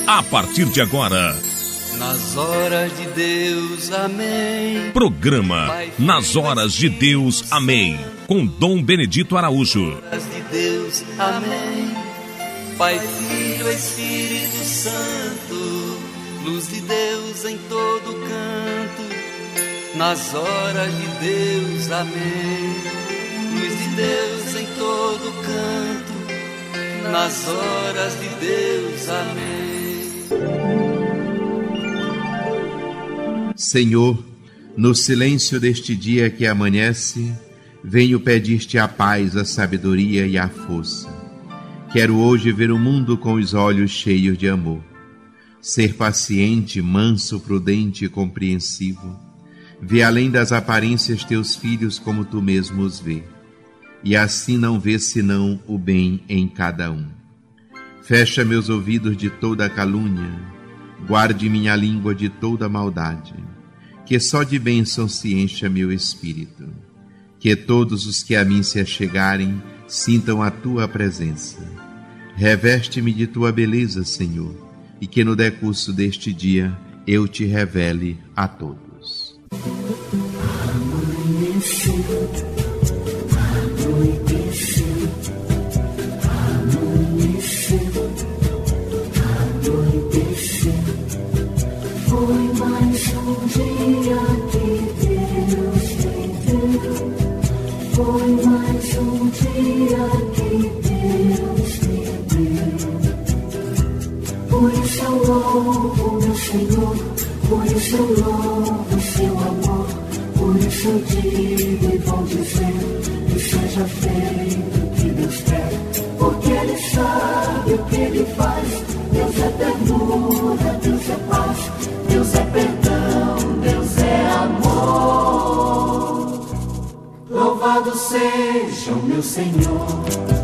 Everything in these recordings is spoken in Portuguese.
a partir de agora. Nas horas de Deus, amém. Programa Nas Horas de Deus, amém. Com Dom Benedito Araújo. Nas horas de Deus, amém. Pai, Filho, Espírito Santo, luz de Deus em todo canto. Nas horas de Deus, amém. Luz de Deus em todo canto. Nas horas de Deus, amém. Senhor, no silêncio deste dia que amanhece, venho pedir-te a paz, a sabedoria e a força. Quero hoje ver o mundo com os olhos cheios de amor. Ser paciente, manso, prudente e compreensivo. Ver além das aparências teus filhos como tu mesmo os vê. E assim não ver senão o bem em cada um. Fecha meus ouvidos de toda calúnia. Guarde minha língua de toda maldade. Que só de bênção se encha meu espírito. Que todos os que a mim se achegarem sintam a tua presença. Reveste-me de tua beleza, Senhor, e que no decurso deste dia eu te revele a todos. Foi mais um dia que Deus me deu. Foi mais um dia que Deus me deu. Por isso eu louvo meu Senhor, por isso eu louvo seu amor. Por isso eu digo e vou dizer que seja feito o que Deus quer. Porque Ele sabe o que Ele faz. Deus é ternura, Deus é paz. Deus é perdão, Deus é amor. Louvado seja o meu Senhor.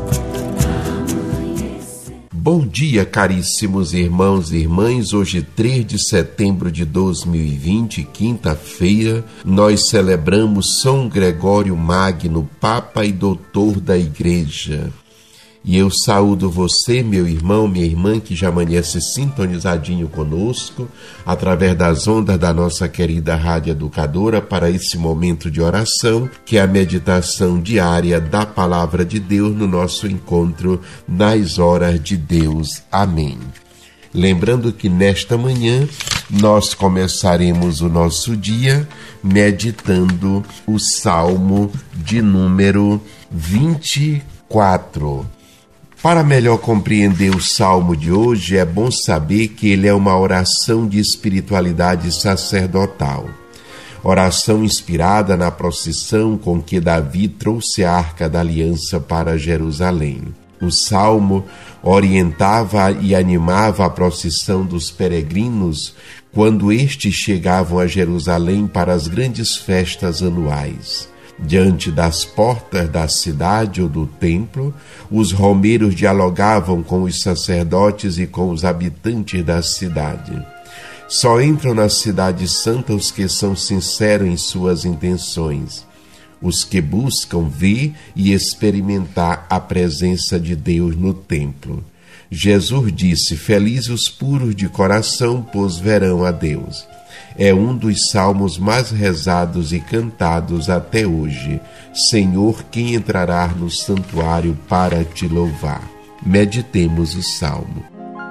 Bom dia, caríssimos irmãos e irmãs. Hoje, 3 de setembro de 2020, quinta-feira, nós celebramos São Gregório Magno, Papa e Doutor da Igreja. E eu saúdo você, meu irmão, minha irmã, que já amanhece sintonizadinho conosco, através das ondas da nossa querida Rádio Educadora, para esse momento de oração, que é a meditação diária da Palavra de Deus no nosso encontro nas horas de Deus. Amém. Lembrando que nesta manhã nós começaremos o nosso dia meditando o Salmo de número 24. Para melhor compreender o Salmo de hoje, é bom saber que ele é uma oração de espiritualidade sacerdotal. Oração inspirada na procissão com que Davi trouxe a Arca da Aliança para Jerusalém. O Salmo orientava e animava a procissão dos peregrinos quando estes chegavam a Jerusalém para as grandes festas anuais. Diante das portas da cidade ou do templo, os romeiros dialogavam com os sacerdotes e com os habitantes da cidade. Só entram na cidade santa os que são sinceros em suas intenções, os que buscam ver e experimentar a presença de Deus no templo. Jesus disse: felizes os puros de coração, pois verão a Deus. É um dos salmos mais rezados e cantados até hoje. Senhor, quem entrará no santuário para te louvar? Meditemos o salmo.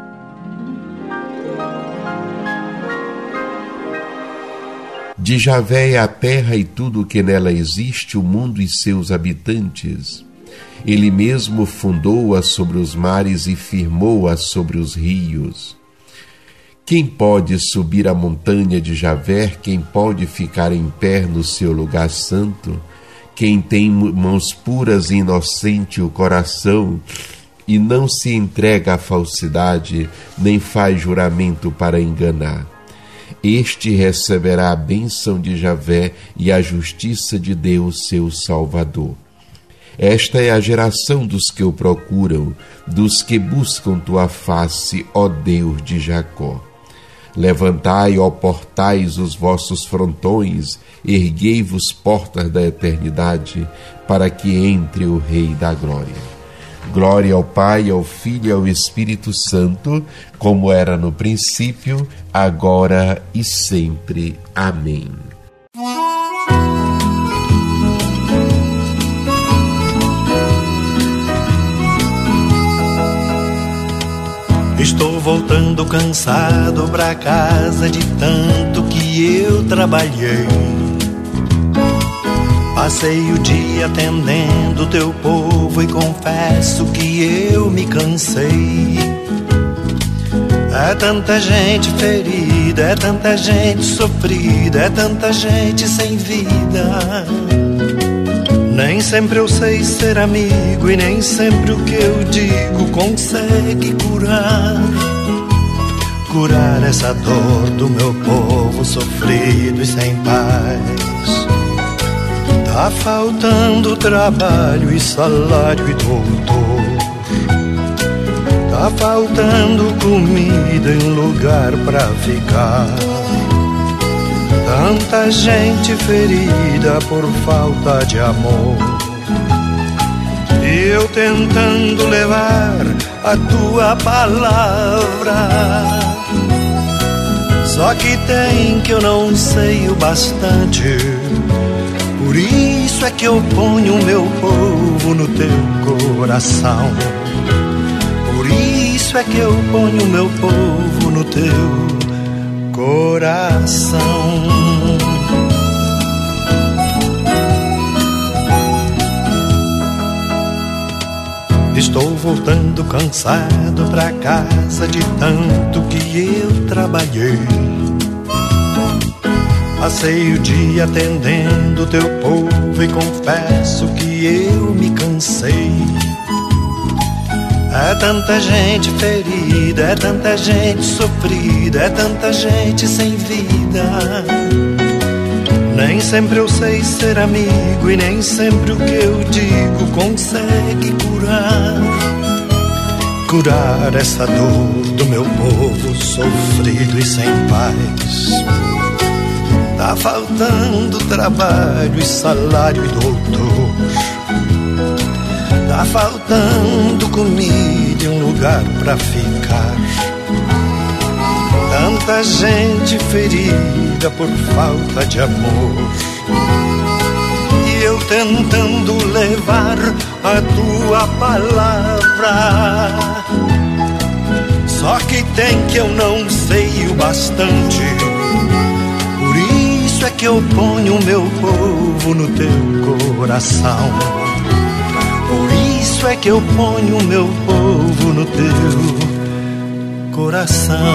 De Javé é a terra e tudo o que nela existe, o mundo e seus habitantes. Ele mesmo fundou-a sobre os mares e firmou-a sobre os rios. Quem pode subir a montanha de Javé? Quem pode ficar em pé no seu lugar santo? Quem tem mãos puras e inocente o coração e não se entrega à falsidade, nem faz juramento para enganar. Este receberá a bênção de Javé e a justiça de Deus, seu Salvador. Esta é a geração dos que o procuram, dos que buscam tua face, ó Deus de Jacó. Levantai, ó portais, os vossos frontões, erguei-vos portas da eternidade, para que entre o Rei da Glória. Glória ao Pai, ao Filho e ao Espírito Santo, como era no princípio, agora e sempre. Amém. Estou voltando cansado pra casa de tanto que eu trabalhei. Passei o dia atendendo teu povo e confesso que eu me cansei. É tanta gente ferida, é tanta gente sofrida, é tanta gente sem vida. Nem sempre eu sei ser amigo e nem sempre o que eu digo consegue curar essa dor do meu povo sofrido e sem paz. Tá faltando trabalho e salário e doutor. Tá faltando comida e um lugar pra ficar. Tanta gente ferida por falta de amor. E eu tentando levar a tua palavra. Só que tem que eu não sei o bastante. Por isso é que eu ponho o meu povo no teu coração. Por isso é que eu ponho o meu povo no teu coração. Estou voltando cansado pra casa de tanto que eu trabalhei. Passei o dia atendendo teu povo e confesso que eu me cansei. É tanta gente ferida, é tanta gente sofrida, é tanta gente sem vida. Nem sempre eu sei ser amigo e nem sempre o que eu digo consegue curar essa dor do meu povo sofrido e sem paz. Tá faltando trabalho e salário e doutor. Tá faltando comida e um lugar pra ficar. Tanta gente ferida por falta de amor. E eu tentando levar a tua palavra. Só que tem que eu não sei o bastante. Por isso é que eu ponho o meu povo no teu coração. Por isso é que eu ponho o meu povo no teu coração.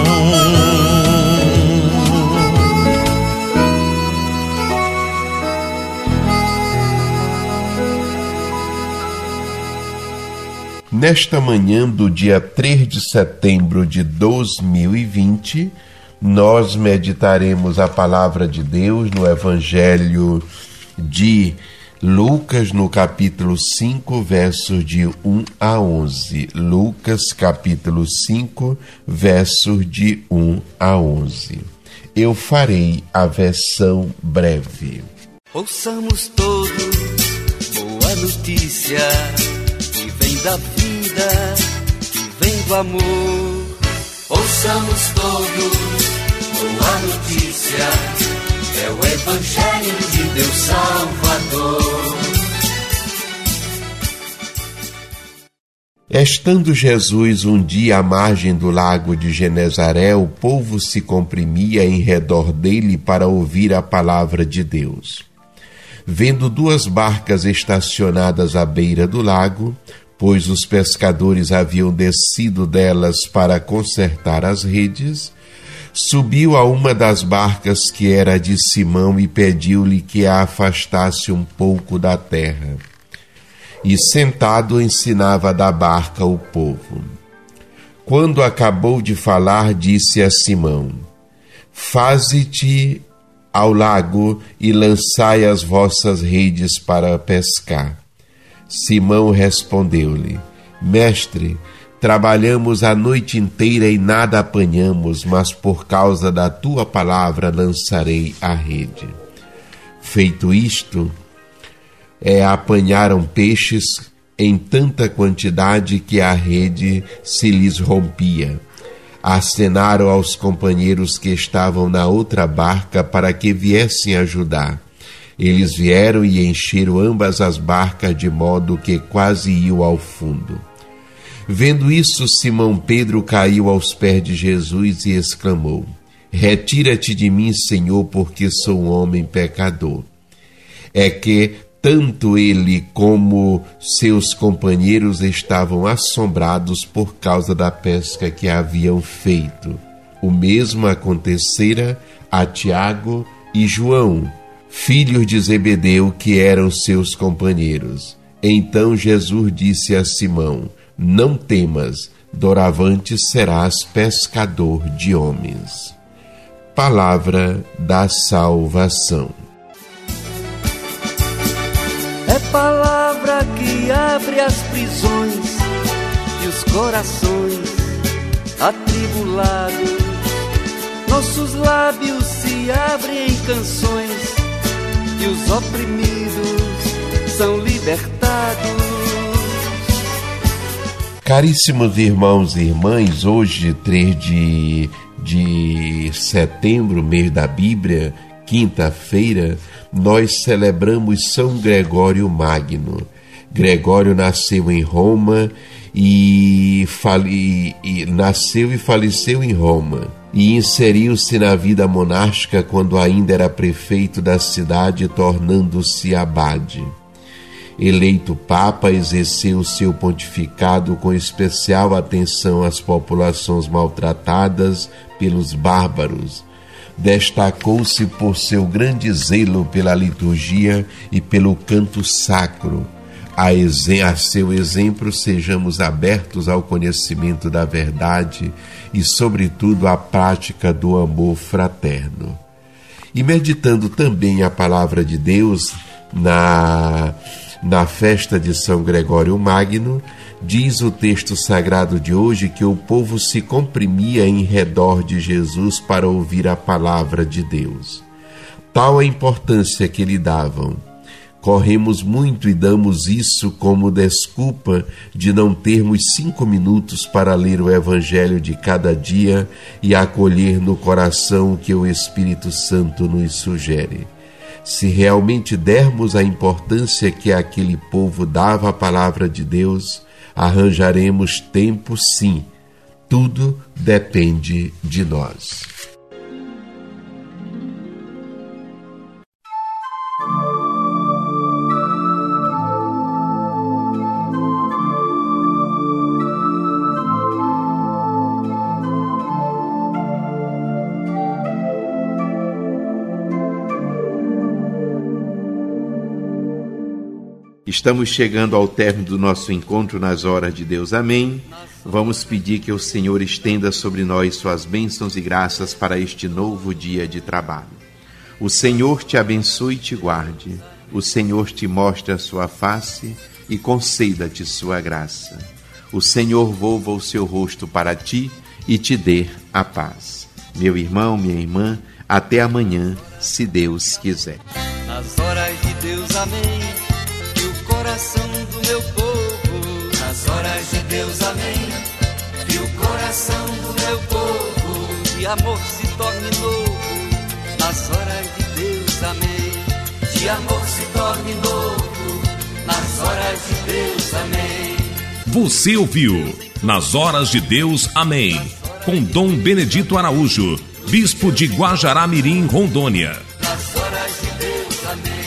Nesta manhã do dia 3 de setembro de 2020, nós meditaremos a palavra de Deus no Evangelho de Lucas, no capítulo 5, versos de 1 a 11. Lucas, capítulo 5, versos de 1 a 11. Eu farei a versão breve. Ouçamos todos boa notícia, que vem da vida, que vem do amor. Ouçamos todos boa notícia, é o Evangelho de Deus Salvador. Estando Jesus um dia à margem do lago de Genezaré, o povo se comprimia em redor dele para ouvir a palavra de Deus. Vendo duas barcas estacionadas à beira do lago, pois os pescadores haviam descido delas para consertar as redes, subiu a uma das barcas que era de Simão e pediu-lhe que a afastasse um pouco da terra. E sentado ensinava da barca o povo. Quando acabou de falar, disse a Simão: Faze-te ao lago e lançai as vossas redes para pescar. Simão respondeu-lhe: Mestre, trabalhamos a noite inteira e nada apanhamos, mas por causa da tua palavra lançarei a rede. Feito isto, apanharam peixes em tanta quantidade que a rede se lhes rompia. Acenaram aos companheiros que estavam na outra barca para que viessem ajudar. Eles vieram e encheram ambas as barcas de modo que quase iam ao fundo. Vendo isso, Simão Pedro caiu aos pés de Jesus e exclamou: Retira-te de mim, Senhor, porque sou um homem pecador. É que tanto ele como seus companheiros estavam assombrados por causa da pesca que haviam feito. O mesmo acontecera a Tiago e João, filhos de Zebedeu, que eram seus companheiros. Então Jesus disse a Simão: Não temas, doravante serás pescador de homens. Palavra da salvação. É palavra que abre as prisões e os corações atribulados. Nossos lábios se abrem em canções e os oprimidos são libertados. Caríssimos irmãos e irmãs, hoje, 3 de setembro, mês da Bíblia, quinta-feira, nós celebramos São Gregório Magno. Gregório nasceu em Roma nasceu e faleceu em Roma, e inseriu-se na vida monástica quando ainda era prefeito da cidade, tornando-se abade. Eleito Papa, exerceu seu pontificado com especial atenção às populações maltratadas pelos bárbaros. Destacou-se por seu grande zelo pela liturgia e pelo canto sacro. A seu exemplo, sejamos abertos ao conhecimento da verdade e, sobretudo, à prática do amor fraterno. E meditando também a palavra de Deus na festa de São Gregório Magno, diz o texto sagrado de hoje que o povo se comprimia em redor de Jesus para ouvir a palavra de Deus. Tal a importância que lhe davam. Corremos muito e damos isso como desculpa de não termos 5 minutos para ler o Evangelho de cada dia e acolher no coração o que o Espírito Santo nos sugere. Se realmente dermos a importância que aquele povo dava à palavra de Deus, arranjaremos tempo, sim. Tudo depende de nós. Estamos chegando ao término do nosso encontro nas horas de Deus. Amém. Vamos pedir que o Senhor estenda sobre nós suas bênçãos e graças para este novo dia de trabalho. O Senhor te abençoe e te guarde. O Senhor te mostre a sua face e conceda-te sua graça. O Senhor volva o seu rosto para ti e te dê a paz. Meu irmão, minha irmã, até amanhã, se Deus quiser. Nas horas de Deus, amém. Que o coração do meu povo, nas horas de Deus, amém. Que o coração do meu povo de amor se torne novo. Nas horas de Deus, amém. De amor se torne novo. Nas horas de Deus, amém. Você ouviu Nas Horas de Deus, amém. Com Dom Benedito Araújo, Bispo de Guajará-Mirim, Rondônia. Nas horas de Deus, amém.